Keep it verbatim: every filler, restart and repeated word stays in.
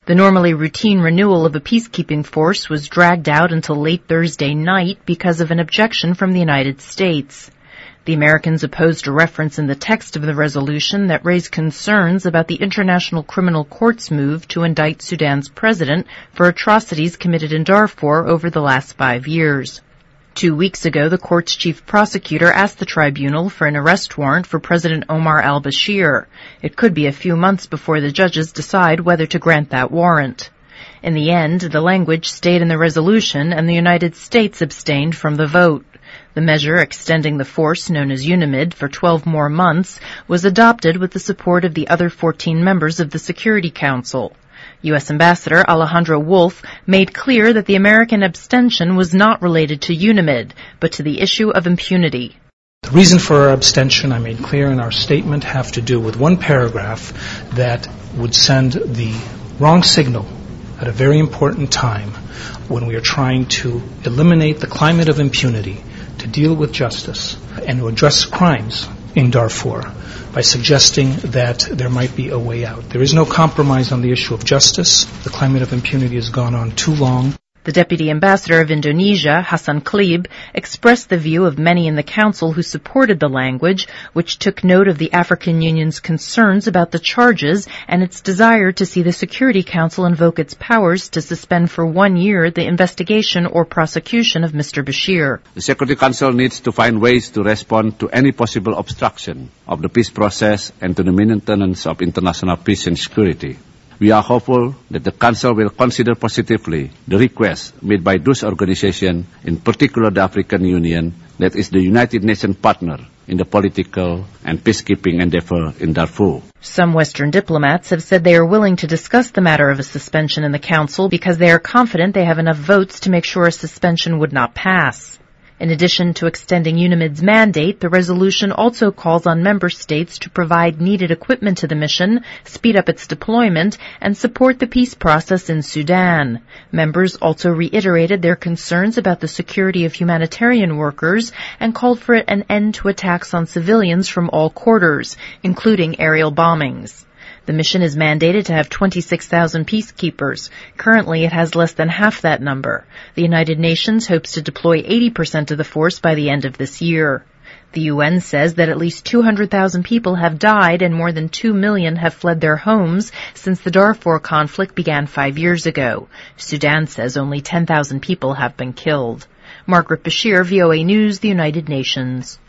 The normally routine renewal of a peacekeeping force was dragged out until late Thursday night because of an objection from the United States. The Americans opposed a reference in the text of the resolution that raised concerns about the International Criminal Court's move to indict Sudan's president for atrocities committed in Darfur over the last five years. Two weeks ago, the court's chief prosecutor asked the tribunal for an arrest warrant for President Omar al-Bashir. It could be a few months before the judges decide whether to grant that warrant. In the end, the language stayed in the resolution and the United States abstained from the vote. The measure extending the force, known as UNAMID, for twelve more months was adopted with the support of the other fourteen members of the Security Council. U S Ambassador Alejandro Wolf made clear that the American abstention was not related to UNAMID, but to the issue of impunity. The reason for our abstention, I made clear in our statement, have to do with one paragraph that would send the wrong signal at a very important time when we are trying to eliminate the climate of impunity, to deal with justice, and to address crimes in Darfur by suggesting that there might be a way out. There is no compromise on the issue of justice. The climate of impunity has gone on too long. The Deputy Ambassador of Indonesia, Hassan Klib, expressed the view of many in the Council who supported the language, which took note of the African Union's concerns about the charges and its desire to see the Security Council invoke its powers to suspend for one year the investigation or prosecution of Mister Bashir. The Security Council needs to find ways to respond to any possible obstruction of the peace process and to the maintenance of international peace and security. We are hopeful that the Council will consider positively the request made by those organizations, in particular the African Union, that is the United Nations partner in the political and peacekeeping endeavor in Darfur. Some Western diplomats have said they are willing to discuss the matter of a suspension in the Council because they are confident they have enough votes to make sure a suspension would not pass. In addition to extending UNAMID's mandate, the resolution also calls on member states to provide needed equipment to the mission, speed up its deployment, and support the peace process in Sudan. Members also reiterated their concerns about the security of humanitarian workers and called for an end to attacks on civilians from all quarters, including aerial bombings. The mission is mandated to have twenty-six thousand peacekeepers. Currently, it has less than half that number. The United Nations hopes to deploy eighty percent of the force by the end of this year. The U N says that at least two hundred thousand people have died and more than two million have fled their homes since the Darfur conflict began five years ago. Sudan says only ten thousand people have been killed. Margaret Bashir, V O A News, the United Nations.